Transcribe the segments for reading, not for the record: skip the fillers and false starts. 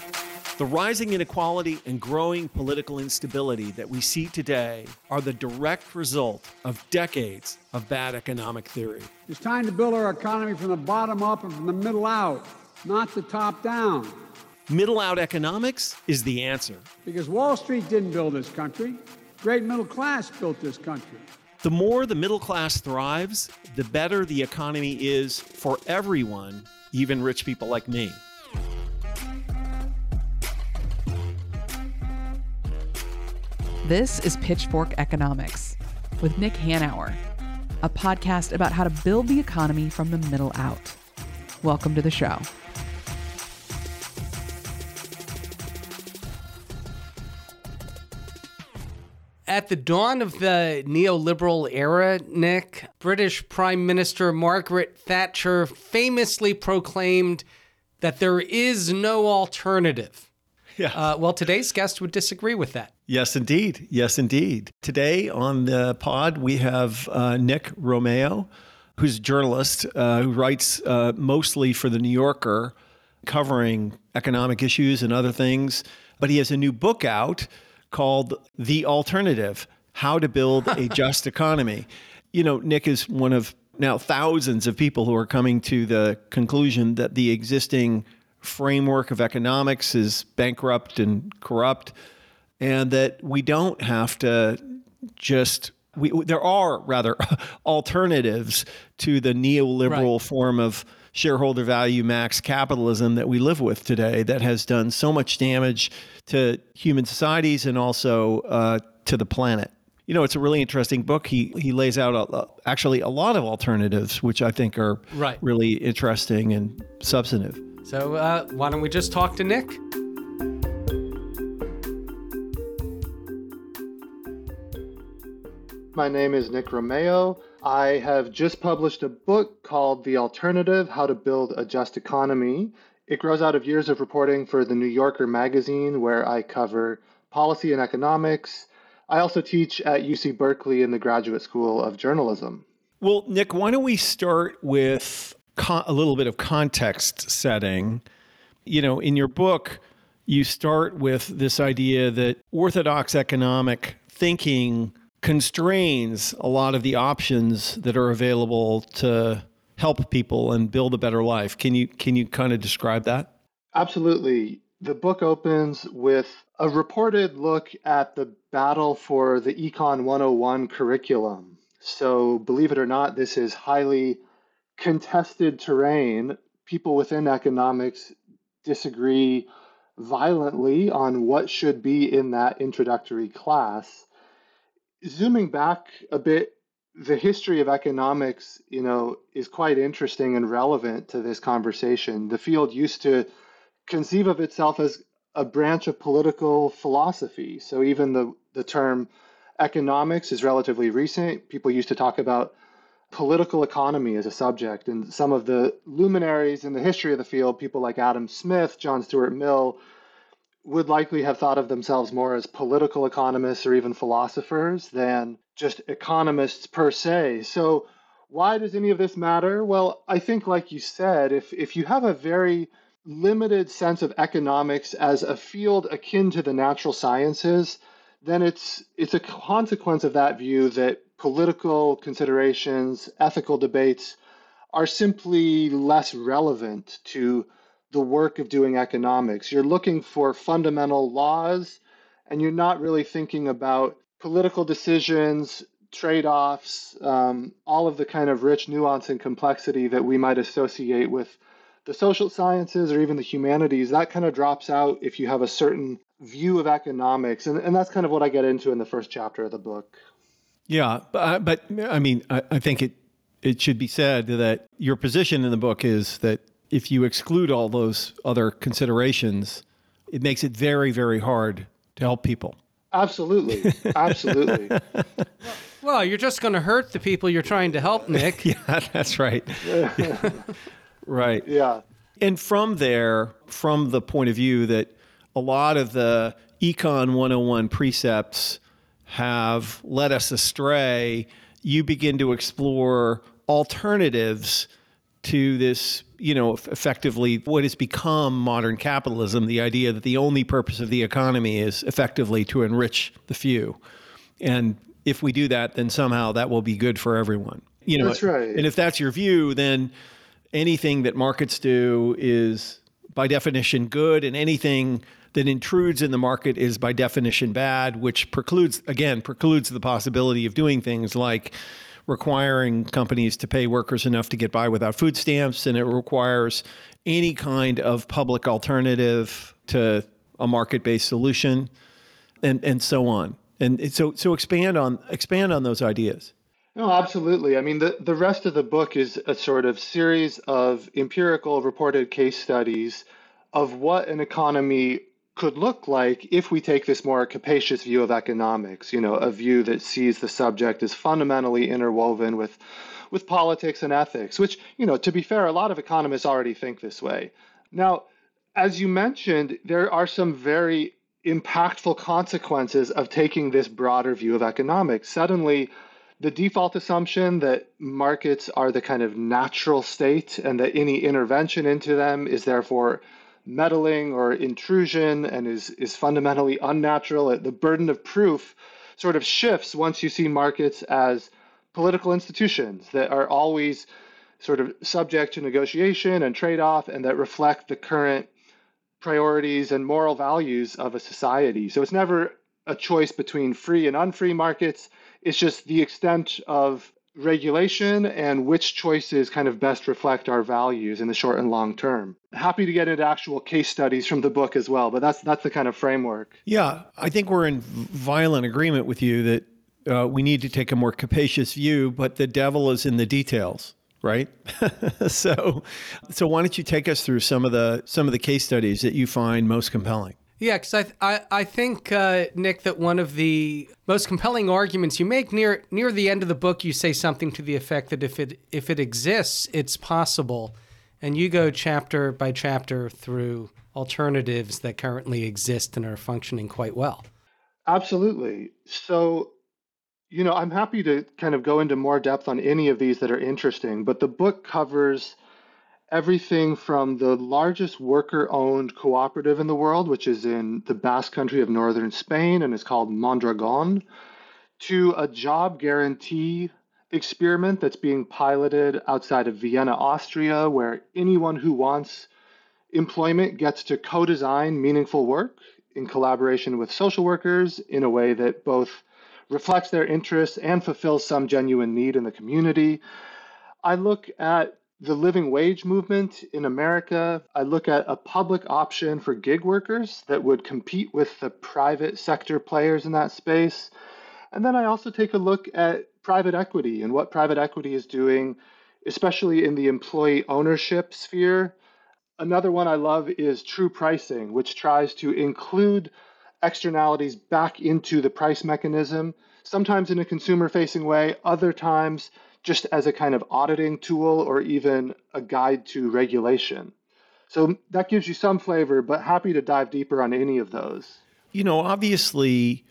The rising inequality and growing political instability that we see today are the direct result of decades of bad economic theory. It's time to build our economy from the bottom up and from the middle out, not the top down. Middle out economics is the answer. Because Wall Street didn't build this country. Great middle class built this country. The more the middle class thrives, the better the economy is for everyone, even rich people like me. This is Pitchfork Economics with Nick Hanauer, a podcast about how to build the economy from the middle out. Welcome to the show. At the dawn of the neoliberal era, Nick, British Prime Minister Margaret Thatcher famously proclaimed that there is no alternative. Yeah. Well, today's guest would disagree with that. Yes, indeed. Yes, indeed. Today on the pod, we have Nick Romeo, who's a journalist who writes mostly for The New Yorker, covering economic issues and other things. But he has a new book out called The Alternative: How to Build a Just Economy. You know, Nick is one of now thousands of people who are coming to the conclusion that the existing framework of economics is bankrupt and corrupt, and that we don't have to just, there are rather alternatives to the neoliberal form of shareholder value max capitalism that we live with today that has done so much damage to human societies and also to the planet. You know, it's a really interesting book. He lays out actually a lot of alternatives, which I think are really interesting and substantive. So why don't we just talk to Nick? My name is Nick Romeo. I have just published a book called The Alternative: How to Build a Just Economy. It grows out of years of reporting for The New Yorker magazine, where I cover policy and economics. I also teach at UC Berkeley in the Graduate School of Journalism. Well, Nick, why don't we start with a little bit of context setting. You know, in your book, you start with this idea that orthodox economic thinking constrains a lot of the options that are available to help people and build a better life. Can you kind of describe that? Absolutely. The book opens with a reported look at the battle for the Econ 101 curriculum. So believe it or not, this is highly contested terrain. People within economics disagree violently on what should be in that introductory class. Zooming back a bit, the history of economics, is quite interesting and relevant to this conversation. The field used to conceive of itself as a branch of political philosophy. So even the term economics is relatively recent. People used to talk about political economy as a subject, and some of the luminaries in the history of the field, people like Adam Smith, John Stuart Mill, would likely have thought of themselves more as political economists or even philosophers than just economists per se. So why does any of this matter? Well, I think, like you said, if you have a very limited sense of economics as a field akin to the natural sciences, then it's a consequence of that view that political considerations, ethical debates are simply less relevant to the work of doing economics. You're looking for fundamental laws, and you're not really thinking about political decisions, trade-offs, all of the kind of rich nuance and complexity that we might associate with the social sciences or even the humanities. That kind of drops out if you have a certain view of economics. And that's kind of what I get into in the first chapter of the book. Yeah, but I mean, I think it should be said that your position in the book is that if you exclude all those other considerations, it makes it very, very hard to help people. Absolutely. Absolutely. Well, you're just going to hurt the people you're trying to help, Nick. Yeah, that's right. Right. Yeah. And from there, from the point of view that a lot of the Econ 101 precepts have led us astray, you begin to explore alternatives to this, effectively what has become modern capitalism, the idea that the only purpose of the economy is effectively to enrich the few. And if we do that, then somehow that will be good for everyone. That's right. And if that's your view, then anything that markets do is by definition good, and anything that intrudes in the market is by definition bad, which precludes the possibility of doing things like requiring companies to pay workers enough to get by without food stamps, and it requires any kind of public alternative to a market-based solution, and so on. And so expand on those ideas. No, absolutely. I mean, the rest of the book is a sort of series of empirical reported case studies of what an economy could look like if we take this more capacious view of economics, a view that sees the subject as fundamentally interwoven with politics and ethics, which, to be fair, a lot of economists already think this way. Now, as you mentioned, there are some very impactful consequences of taking this broader view of economics. Suddenly, the default assumption that markets are the kind of natural state and that any intervention into them is therefore meddling or intrusion and is fundamentally unnatural. The burden of proof sort of shifts once you see markets as political institutions that are always sort of subject to negotiation and trade-off and that reflect the current priorities and moral values of a society. So it's never a choice between free and unfree markets. It's just the extent of regulation and which choices kind of best reflect our values in the short and long term. Happy to get into actual case studies from the book as well, but that's the kind of framework. Yeah, I think we're in violent agreement with you that we need to take a more capacious view, but the devil is in the details, right? So why don't you take us through some of the case studies that you find most compelling? Yeah, because I think, Nick, that one of the most compelling arguments you make near the end of the book, you say something to the effect that if it exists, it's possible. And you go chapter by chapter through alternatives that currently exist and are functioning quite well. Absolutely. So, I'm happy to kind of go into more depth on any of these that are interesting, but the book covers everything from the largest worker-owned cooperative in the world, which is in the Basque Country of northern Spain and is called Mondragon, to a job guarantee experiment that's being piloted outside of Vienna, Austria, where anyone who wants employment gets to co-design meaningful work in collaboration with social workers in a way that both reflects their interests and fulfills some genuine need in the community. I look at the living wage movement in America. I look at a public option for gig workers that would compete with the private sector players in that space. And then I also take a look at private equity and what private equity is doing, especially in the employee ownership sphere. Another one I love is true pricing, which tries to include externalities back into the price mechanism, sometimes in a consumer-facing way, other times just as a kind of auditing tool or even a guide to regulation. So that gives you some flavor, but happy to dive deeper on any of those. Obviously,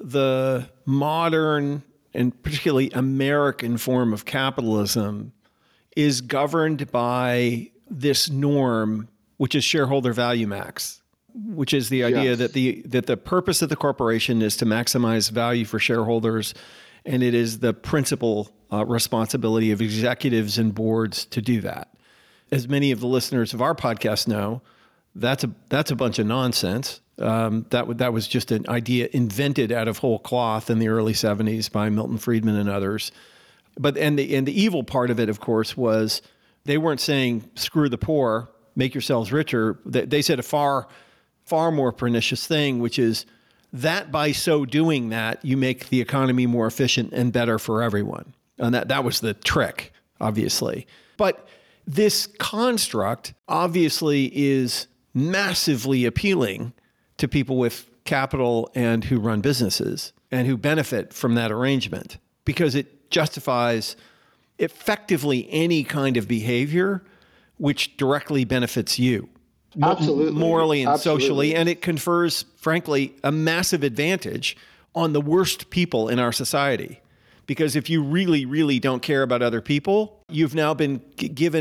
the modern and particularly American form of capitalism is governed by this norm, which is shareholder value max, which is the idea that the purpose of the corporation is to maximize value for shareholders, and it is the principal responsibility of executives and boards to do that. As many of the listeners of our podcast know, that's a bunch of nonsense. That was just an idea invented out of whole cloth in the early 70s by Milton Friedman and others. But the evil part of it, of course, was they weren't saying screw the poor, make yourselves richer. They said a far more pernicious thing, which is that by so doing that, you make the economy more efficient and better for everyone. And that was the trick, obviously. But this construct obviously is massively appealing to people with capital and who run businesses and who benefit from that arrangement because it justifies effectively any kind of behavior which directly benefits you. Absolutely. Morally and Absolutely. socially. And it confers, frankly, a massive advantage on the worst people in our society. Because if you really, really don't care about other people, you've now been given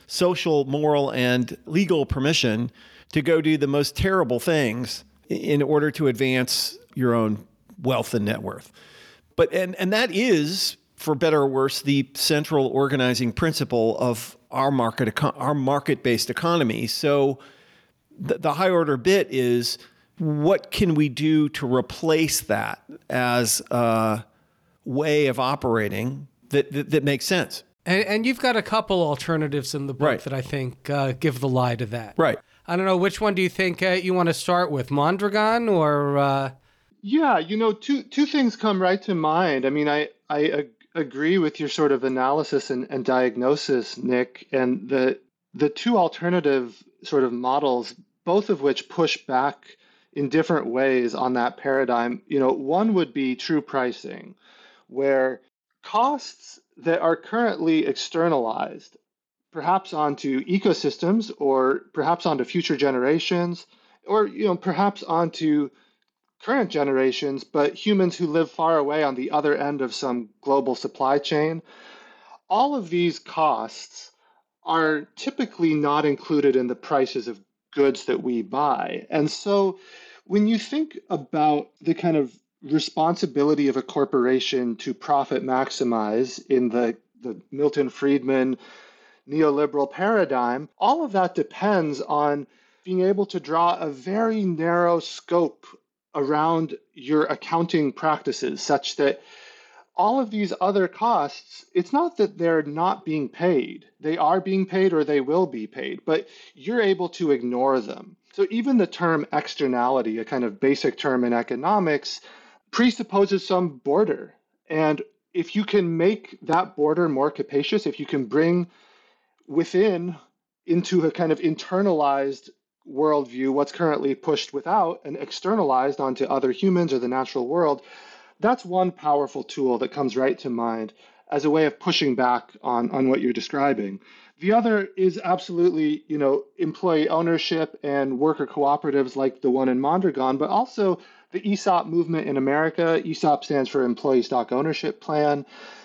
social, moral, and legal permission to go do the most terrible things in order to advance your own wealth and net worth. But and that is, for better or worse, the central organizing principle of our market-based economy. So the high order bit is, what can we do to replace that as a way of operating that makes sense? And you've got a couple alternatives in the book Right. that I think give the lie to that. Right. I don't know, which one do you think you want to start with, Mondragon or... Yeah, two things come right to mind. I mean, I agree with your sort of analysis and diagnosis, Nick, and the two alternative sort of models, both of which push back in different ways on that paradigm. One would be true pricing, where costs that are currently externalized, perhaps onto ecosystems or perhaps onto future generations, or perhaps onto current generations, but humans who live far away on the other end of some global supply chain, all of these costs are typically not included in the prices of goods that we buy. And so when you think about the kind of responsibility of a corporation to profit maximize in the Milton Friedman neoliberal paradigm, all of that depends on being able to draw a very narrow scope around your accounting practices, such that all of these other costs, it's not that they're not being paid. They are being paid or they will be paid, but you're able to ignore them. So even the term externality, a kind of basic term in economics, presupposes some border. And if you can make that border more capacious, if you can bring within into a kind of internalized worldview what's currently pushed without and externalized onto other humans or the natural world, that's one powerful tool that comes right to mind as a way of pushing back on what you're describing. The other is absolutely, employee ownership and worker cooperatives like the one in Mondragon, but also the ESOP movement in America. ESOP stands for Employee Stock Ownership Plan.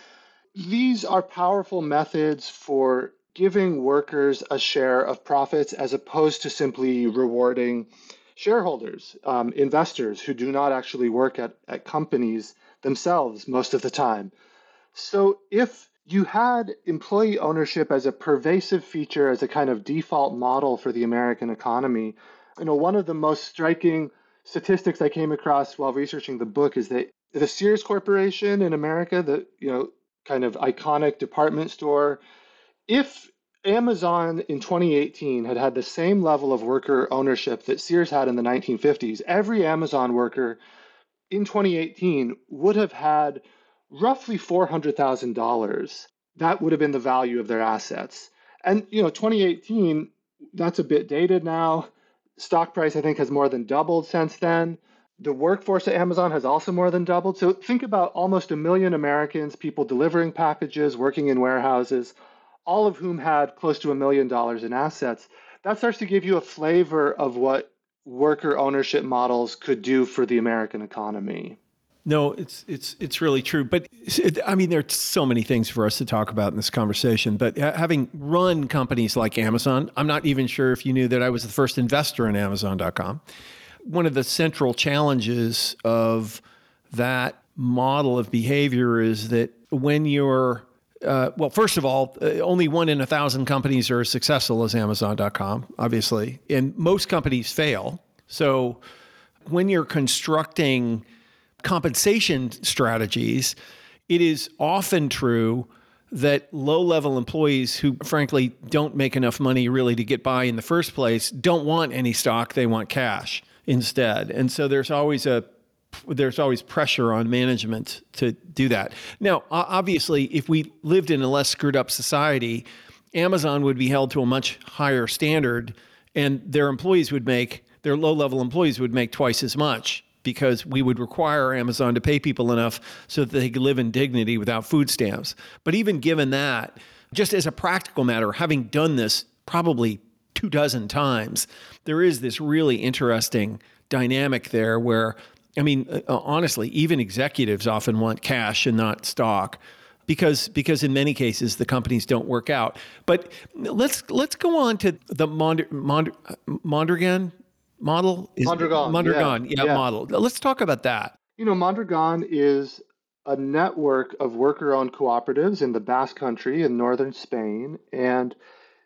These are powerful methods for giving workers a share of profits as opposed to simply rewarding shareholders, investors who do not actually work at companies themselves most of the time. So if you had employee ownership as a pervasive feature, as a kind of default model for the American economy, one of the most striking statistics I came across while researching the book is that the Sears Corporation in America, the kind of iconic department store, if Amazon in 2018 had the same level of worker ownership that Sears had in the 1950s, every Amazon worker in 2018 would have had roughly $400,000. That would have been the value of their assets. And 2018, that's a bit dated now. Stock price, I think, has more than doubled since then. The workforce at Amazon has also more than doubled. So think about almost 1 million Americans, people delivering packages, working in warehouses, all of whom had close to $1 million in assets. That starts to give you a flavor of what worker ownership models could do for the American economy. No, it's really true. But I mean, there are so many things for us to talk about in this conversation. But having run companies like Amazon, I'm not even sure if you knew that I was the first investor in Amazon.com. One of the central challenges of that model of behavior is that when you're well, first of all, only 1 in 1,000 companies are as successful as Amazon.com, obviously, and most companies fail. So when you're constructing compensation strategies, it is often true that low-level employees who, frankly, don't make enough money really to get by in the first place don't want any stock. They want cash instead. And so there's always pressure on management to do that. Now, obviously, if we lived in a less screwed up society, Amazon would be held to a much higher standard, and their low-level employees would make twice as much, because we would require Amazon to pay people enough so that they could live in dignity without food stamps. But even given that, just as a practical matter, having done this probably 24 times, there is this really interesting dynamic there where, I mean, honestly, even executives often want cash and not stock. because in many cases the companies don't work out. But let's go on to the Mondragon model. Mondragon, yeah, model. Let's talk about that. Mondragon is a network of worker-owned cooperatives in the Basque Country in northern Spain, and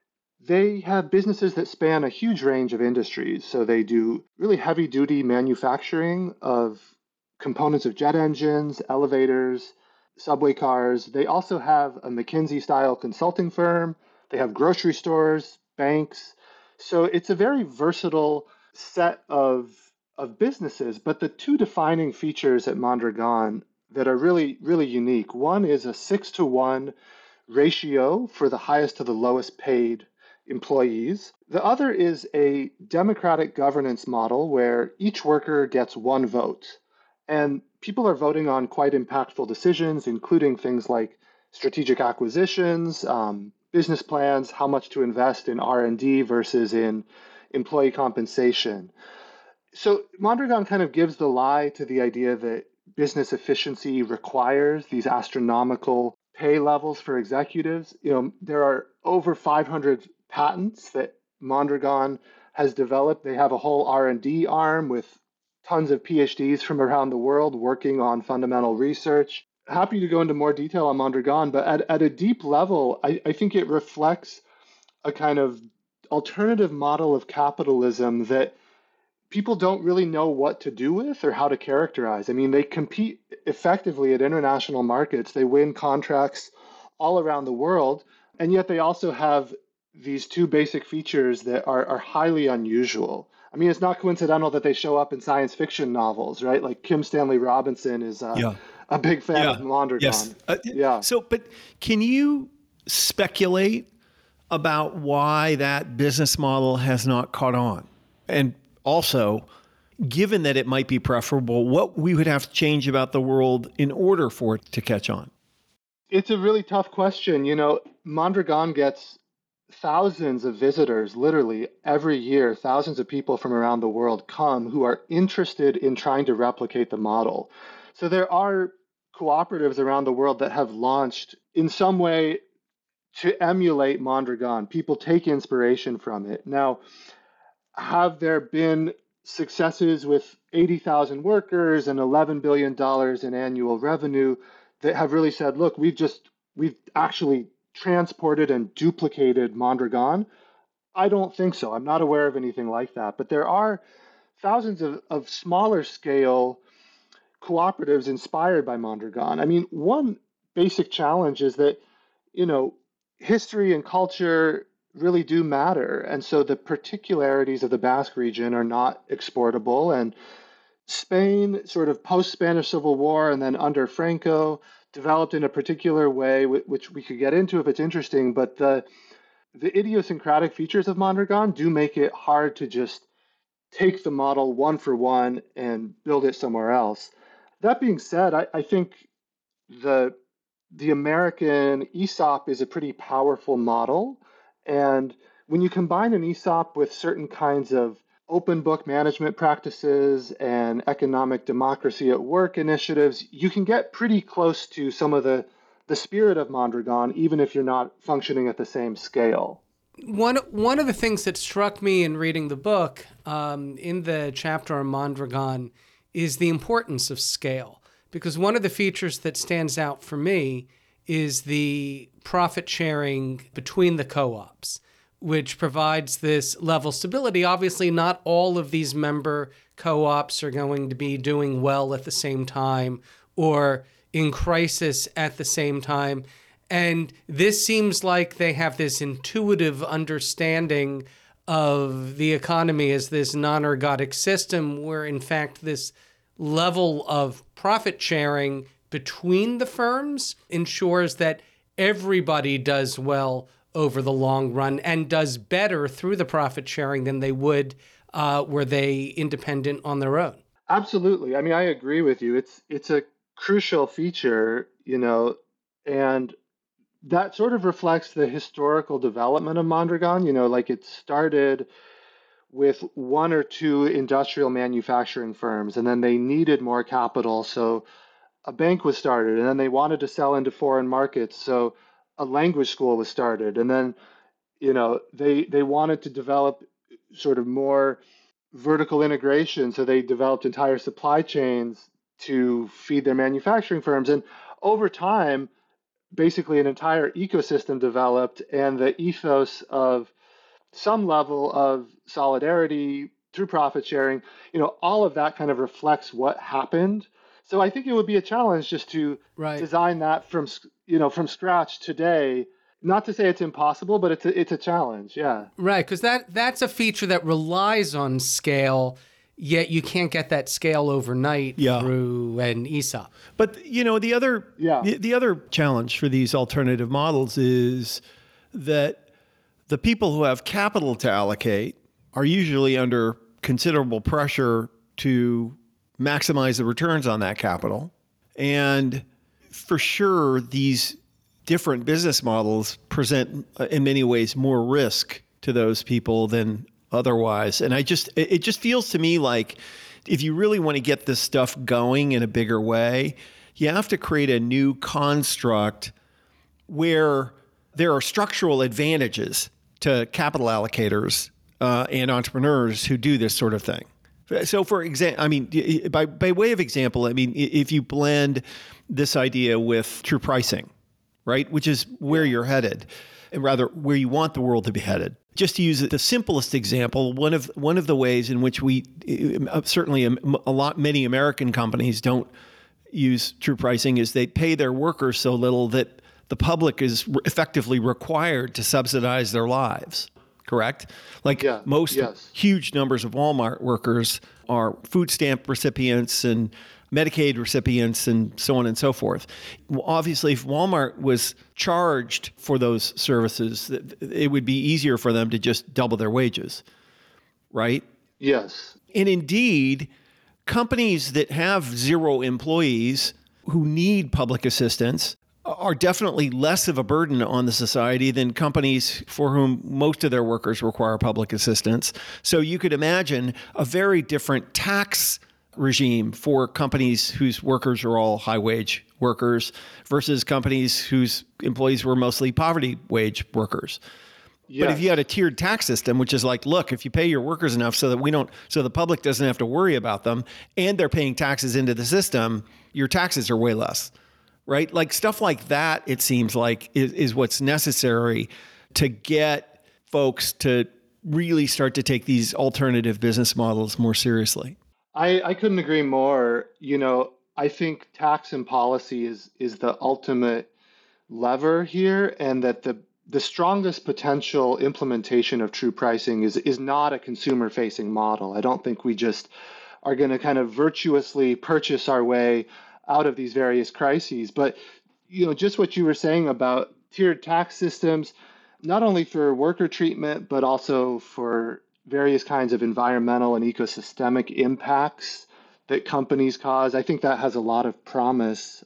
they have businesses that span a huge range of industries. So they do really heavy-duty manufacturing of components of jet engines, elevators, subway cars. They also have a McKinsey-style consulting firm. They have grocery stores, banks. So it's a very versatile set of businesses. But the two defining features at Mondragon that are really, really unique, one is a 6-to-1 ratio for the highest to the lowest paid employees. The other is a democratic governance model where each worker gets one vote. And people are voting on quite impactful decisions, including things like strategic acquisitions, business plans, how much to invest in R&D versus in employee compensation. So Mondragon kind of gives the lie to the idea that business efficiency requires these astronomical pay levels for executives. There are over 500 patents that Mondragon has developed. They have a whole R&D arm with tons of PhDs from around the world working on fundamental research. Happy to go into more detail on Mondragon, but at a deep level, I think it reflects a kind of alternative model of capitalism that people don't really know what to do with or how to characterize. I mean, they compete effectively at international markets. They win contracts all around the world, and yet they also have these two basic features that are highly unusual. I mean, it's not coincidental that they show up in science fiction novels, right? Like Kim Stanley Robinson is a big fan of Mondragon. Yes. So, but can you speculate about why that business model has not caught on? And also, given that it might be preferable, what we would have to change about the world in order for it to catch on? It's a really tough question. Mondragon gets thousands of visitors, literally every year. Thousands of people from around the world come who are interested in trying to replicate the model. So there are cooperatives around the world that have launched in some way to emulate Mondragon. People take inspiration from it. Now, have there been successes with 80,000 workers and $11 billion in annual revenue that have really said, look, we've actually transported and duplicated Mondragon? I don't think so. I'm not aware of anything like that. But there are thousands of smaller scale cooperatives inspired by Mondragon. I mean, one basic challenge is that, history and culture really do matter. And so the particularities of the Basque region are not exportable. And Spain, sort of post-Spanish Civil War and then under Franco, developed in a particular way, which we could get into if it's interesting. But the idiosyncratic features of Mondragon do make it hard to just take the model one for one and build it somewhere else. That being said, I think the American ESOP is a pretty powerful model. And when you combine an ESOP with certain kinds of open book management practices and economic democracy at work initiatives, you can get pretty close to some of the spirit of Mondragon, even if you're not functioning at the same scale. One of the things that struck me in reading the book, in the chapter on Mondragon, is the importance of scale. Because one of the features that stands out for me is the profit sharing between the co-ops, which provides this level of stability. Obviously, not all of these member co-ops are going to be doing well at the same time or in crisis at the same time. And this seems like they have this intuitive understanding of the economy as this non-ergodic system where, in fact, this level of profit sharing between the firms ensures that everybody does well over the long run and does better through the profit sharing than they would were they independent on their own. Absolutely. I mean, I agree with you. It's a crucial feature, and that sort of reflects the historical development of Mondragon. Like it started with one or two industrial manufacturing firms, and then they needed more capital. So a bank was started, and then they wanted to sell into foreign markets, so a language school was started, and then they wanted to develop sort of more vertical integration, so they developed entire supply chains to feed their manufacturing firms. And over time, basically an entire ecosystem developed, and the ethos of some level of solidarity through profit sharing, all of that kind of reflects what happened. So I think it would be a challenge just to design that from scratch today. Not to say it's impossible, but it's a challenge. Yeah. Right, because that's a feature that relies on scale, yet you can't get that scale overnight through an ESOP. But the other challenge for these alternative models is that the people who have capital to allocate are usually under considerable pressure to maximize the returns on that capital. And for sure, these different business models present in many ways more risk to those people than otherwise. And it just feels to me like if you really want to get this stuff going in a bigger way, you have to create a new construct where there are structural advantages to capital allocators and entrepreneurs who do this sort of thing. So for example, by way of example, if you blend this idea with true pricing, right, which is where you're headed, and rather where you want the world to be headed. Just to use the simplest example, one of the ways in which we certainly many American companies don't use true pricing is they pay their workers so little that the public is effectively required to subsidize their lives. Correct? Huge numbers of Walmart workers are food stamp recipients and Medicaid recipients and so on and so forth. Well, obviously, if Walmart was charged for those services, it would be easier for them to just double their wages, right? Yes. And indeed, companies that have zero employees who need public assistance are definitely less of a burden on the society than companies for whom most of their workers require public assistance. So you could imagine a very different tax regime for companies whose workers are all high wage workers versus companies whose employees were mostly poverty wage workers. Yes. But if you had a tiered tax system, which is like, look, if you pay your workers enough so the public doesn't have to worry about them and they're paying taxes into the system, your taxes are way less, right? Like stuff like that, it seems like is what's necessary to get folks to really start to take these alternative business models more seriously. I couldn't agree more. I think tax and policy is the ultimate lever here, and that the strongest potential implementation of true pricing is not a consumer-facing model. I don't think we just are going to kind of virtuously purchase our way out of these various crises. But just what you were saying about tiered tax systems, not only for worker treatment, but also for various kinds of environmental and ecosystemic impacts that companies cause. I think that has a lot of promise.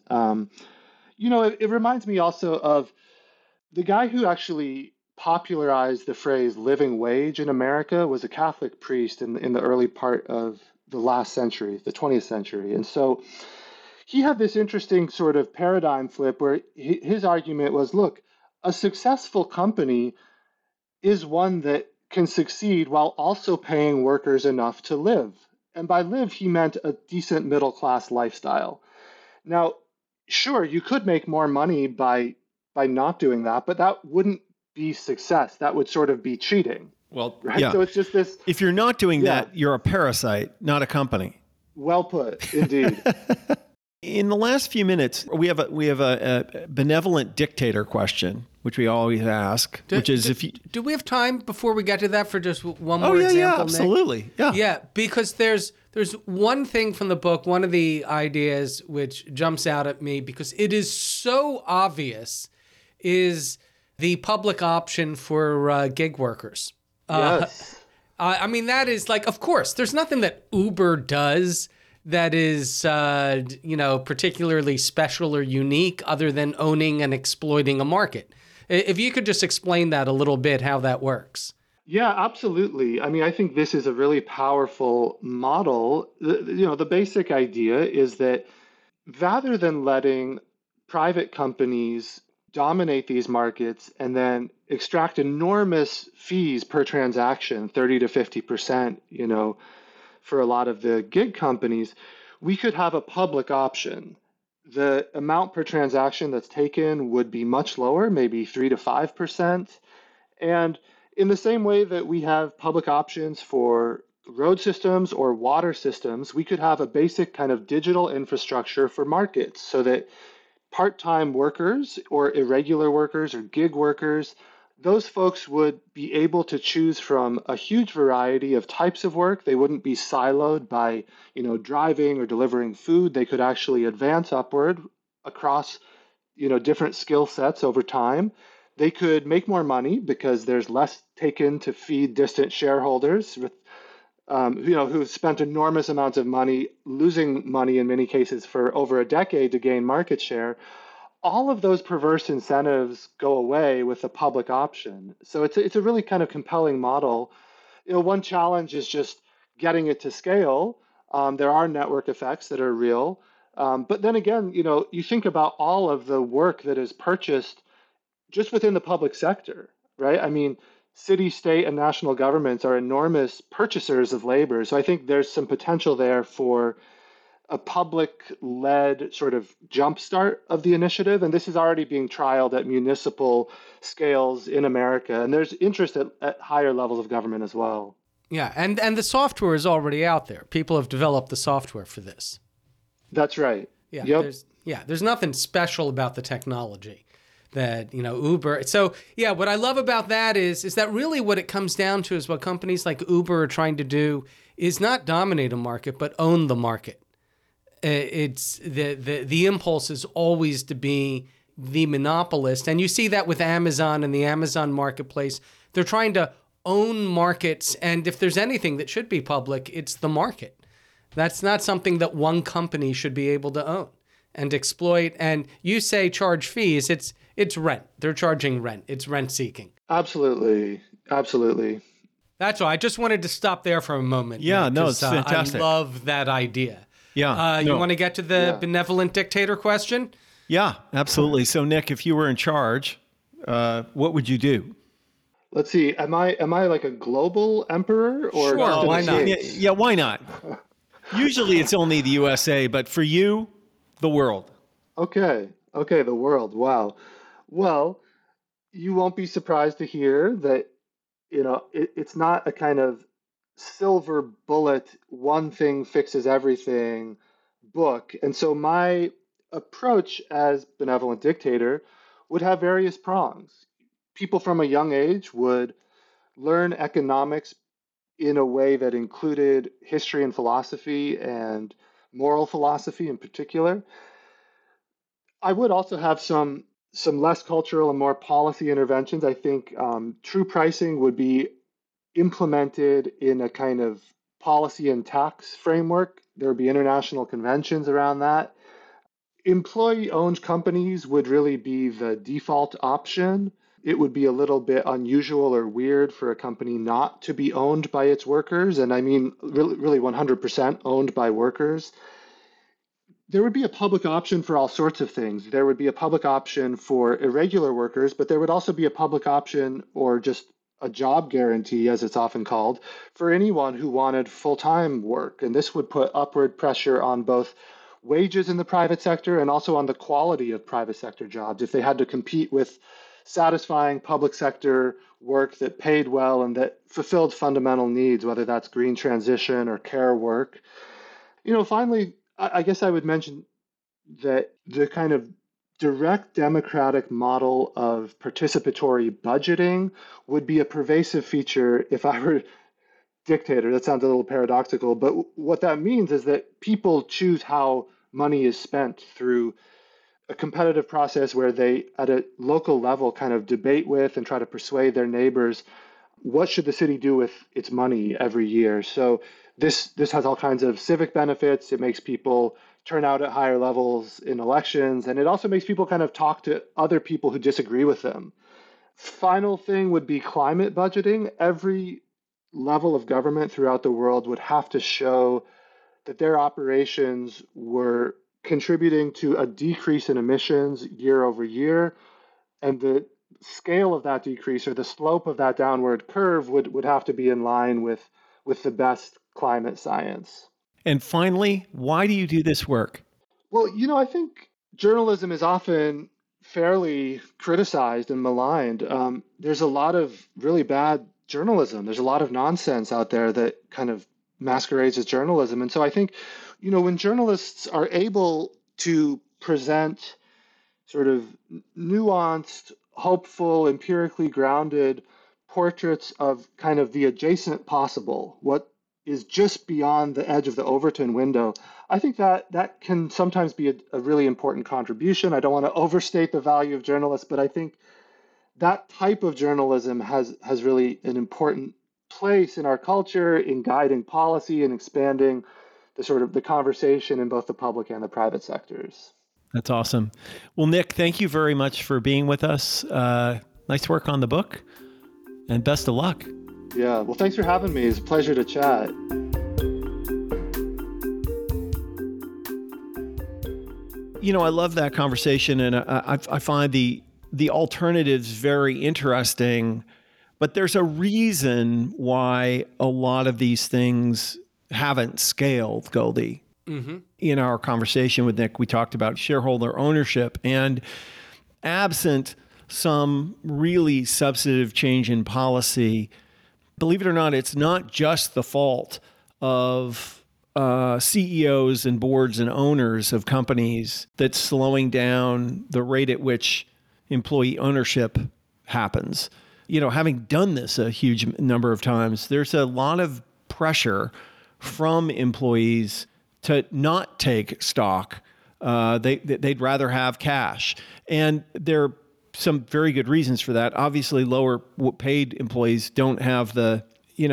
It reminds me also of the guy who actually popularized the phrase living wage in America was a Catholic priest in the early part of the last century, the 20th century. And so he had this interesting sort of paradigm flip where his argument was, look, a successful company is one that can succeed while also paying workers enough to live. And by live, he meant a decent middle-class lifestyle. Now, sure, you could make more money by not doing that, but that wouldn't be success. That would sort of be cheating. Well, right? Yeah. So it's just this. If you're not doing that, you're a parasite, not a company. Well put, indeed. In the last few minutes, we have a benevolent dictator question, which we always ask, do we have time before we get to that for just one more example? Yeah, absolutely. Nick? Yeah, because there's one thing from the book, one of the ideas which jumps out at me because it is so obvious, is the public option for gig workers. Yes. That is like, of course, there's nothing that Uber does that is, particularly special or unique other than owning and exploiting a market. If you could just explain that a little bit, how that works. Yeah, absolutely. I think this is a really powerful model. The basic idea is that rather than letting private companies dominate these markets and then extract enormous fees per transaction, 30 to 50%, for a lot of the gig companies, we could have a public option. The amount per transaction that's taken would be much lower, maybe 3 to 5%. And in the same way that we have public options for road systems or water systems, we could have a basic kind of digital infrastructure for markets so that part-time workers or irregular workers or gig workers, those folks would be able to choose from a huge variety of types of work. They wouldn't be siloed by, driving or delivering food. They could actually advance upward across, different skill sets over time. They could make more money because there's less taken to feed distant shareholders with who've spent enormous amounts of money, losing money in many cases for over a decade to gain market share. All of those perverse incentives go away with a public option. So it's a really kind of compelling model. One challenge is just getting it to scale. There are network effects that are real. But then again, you think about all of the work that is purchased just within the public sector, right? I mean, city, state, and national governments are enormous purchasers of labor. So I think there's some potential there for a public-led sort of jumpstart of the initiative. And this is already being trialed at municipal scales in America. And there's interest at higher levels of government as well. Yeah, and the software is already out there. People have developed the software for this. That's right. Yeah, yep. There's nothing special about the technology that, Uber. So, yeah, what I love about that is that really what it comes down to is what companies like Uber are trying to do is not dominate a market, but own the market. It's the impulse is always to be the monopolist. And you see that with Amazon and the Amazon marketplace. They're trying to own markets. And if there's anything that should be public, it's the market. That's not something that one company should be able to own and exploit. And you say charge fees, it's rent. They're charging rent. It's rent seeking. Absolutely. That's why I just wanted to stop there for a moment. Yeah, no, it's fantastic. I love that idea. Yeah. You want to get to the benevolent dictator question? Yeah, absolutely. So Nick, if you were in charge, what would you do? Let's see. Am I like a global emperor or sure, why not? Yeah, why not? Usually it's only the USA, but for you, the world. Okay, the world. Wow. Well, you won't be surprised to hear that, it's not a kind of silver bullet, one thing fixes everything book. And so my approach as benevolent dictator would have various prongs. People from a young age would learn economics in a way that included history and philosophy and moral philosophy in particular. I would also have some less cultural and more policy interventions. I think true pricing would be implemented in a kind of policy and tax framework. There would be international conventions around that. Employee-owned companies would really be the default option. It would be a little bit unusual or weird for a company not to be owned by its workers. And I mean, really 100% owned by workers. There would be a public option for all sorts of things. There would be a public option for irregular workers, but there would also be a public option or just a job guarantee, as it's often called, for anyone who wanted full-time work. And this would put upward pressure on both wages in the private sector and also on the quality of private sector jobs. If they had to compete with satisfying public sector work that paid well and that fulfilled fundamental needs, whether that's green transition or care work. Finally, I guess I would mention that the kind of direct democratic model of participatory budgeting would be a pervasive feature if I were dictator. That sounds a little paradoxical, but what that means is that people choose how money is spent through a competitive process where they, at a local level, kind of debate with and try to persuade their neighbors what should the city do with its money every year. So this has all kinds of civic benefits. It makes people turn out at higher levels in elections, and it also makes people kind of talk to other people who disagree with them. Final thing would be climate budgeting. Every level of government throughout the world would have to show that their operations were contributing to a decrease in emissions year over year. And the scale of that decrease, or the slope of that downward curve, would have to be in line with the best climate science. And finally, why do you do this work? Well, I think journalism is often fairly criticized and maligned. There's a lot of really bad journalism. There's a lot of nonsense out there that kind of masquerades as journalism. And so I think, when journalists are able to present sort of nuanced, hopeful, empirically grounded portraits of kind of the adjacent possible, what is just beyond the edge of the Overton window, I think that can sometimes be a really important contribution. I don't want to overstate the value of journalists, but I think that type of journalism has really an important place in our culture in guiding policy and expanding the conversation in both the public and the private sectors. That's awesome. Well, Nick, thank you very much for being with us. Nice work on the book, and best of luck. Yeah, well, thanks for having me. It's a pleasure to chat. I love that conversation, and I find the alternatives very interesting, but there's a reason why a lot of these things haven't scaled, Goldie. Mm-hmm. In our conversation with Nick, we talked about shareholder ownership, and absent some really substantive change in policy, believe it or not, it's not just the fault of CEOs and boards and owners of companies that's slowing down the rate at which employee ownership happens. Having done this a huge number of times, there's a lot of pressure from employees to not take stock. They'd rather have cash. And there are some very good reasons for that. Obviously, lower paid employees don't have the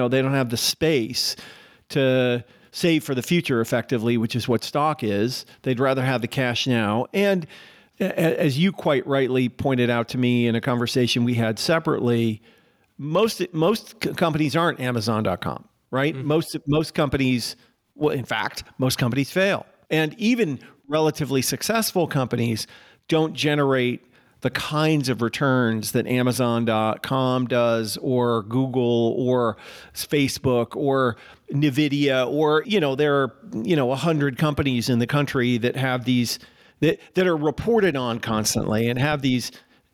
space to save for the future effectively, which is what stock is. They'd rather have the cash now. And as you quite rightly pointed out to me in a conversation we had separately, most companies aren't Amazon.com, right? Mm-hmm. Most companies, well, in fact, most companies fail. And even relatively successful companies don't generate the kinds of returns that Amazon.com does, or Google, or Facebook, or NVIDIA, or, there are, 100 companies in the country that have these, that are reported on constantly and have these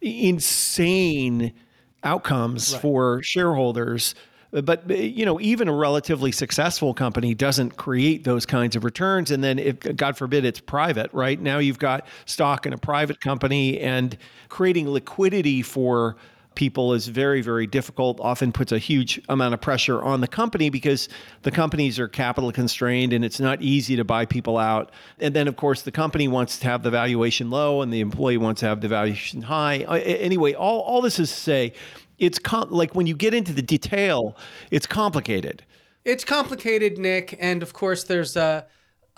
insane outcomes for shareholders. But, even a relatively successful company doesn't create those kinds of returns. And then if, God forbid, it's private, right? Now you've got stock in a private company, and creating liquidity for people is very, very difficult, often puts a huge amount of pressure on the company because the companies are capital constrained and it's not easy to buy people out. And then, of course, the company wants to have the valuation low and the employee wants to have the valuation high. Anyway, all this is to say, it's like when you get into the detail, it's complicated. It's complicated, Nick, and of course there's a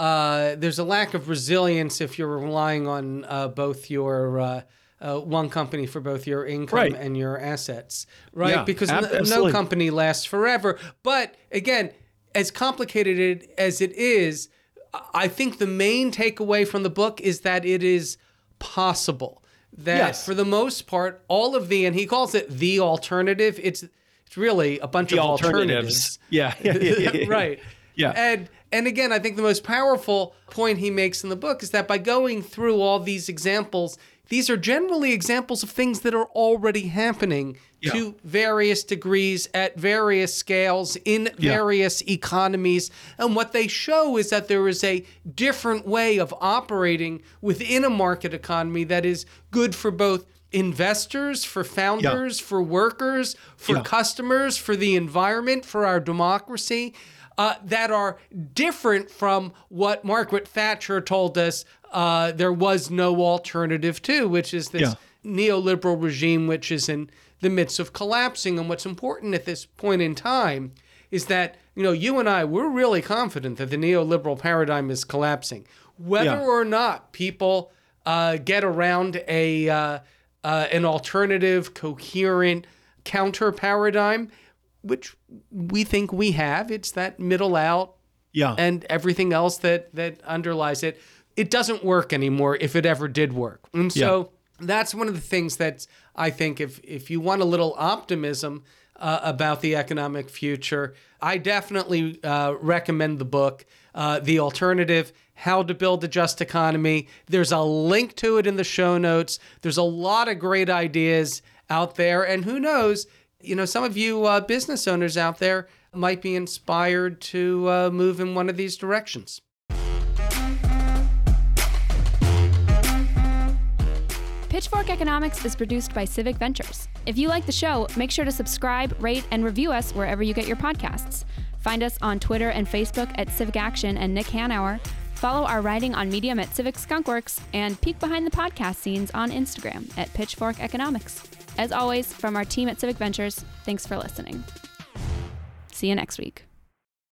lack of resilience if you're relying on both your one company for both your income and your assets, right? Yeah, because no company lasts forever. But again, as complicated as it is, I think the main takeaway from the book is that it is possible. That for the most part, all of and he calls it the alternative. It's really a bunch of alternatives. Yeah. Right. Yeah. And again, I think the most powerful point he makes in the book is that by going through all these examples, these are generally examples of things that are already happening to various degrees at various scales in various economies. And what they show is that there is a different way of operating within a market economy that is good for both investors, for founders, for workers, for customers, for the environment, for our democracy, that are different from what Margaret Thatcher told us there was no alternative to, which is this neoliberal regime which is in the midst of collapsing. And what's important at this point in time is that, you and I, we're really confident that the neoliberal paradigm is collapsing. Whether or not people get around an alternative, coherent counter paradigm, which we think we have, it's that middle out and everything else that underlies it. it doesn't work anymore if it ever did work. And so that's one of the things that I think if you want a little optimism about the economic future, I definitely recommend the book, The Alternative, How to Build a Just Economy. There's a link to it in the show notes. There's a lot of great ideas out there. And who knows, some of you business owners out there might be inspired to move in one of these directions. Pitchfork Economics is produced by Civic Ventures. If you like the show, make sure to subscribe, rate, and review us wherever you get your podcasts. Find us on Twitter and Facebook at Civic Action and Nick Hanauer. Follow our writing on Medium at Civic Skunkworks, and peek behind the podcast scenes on Instagram at Pitchfork Economics. As always, from our team at Civic Ventures, thanks for listening. See you next week.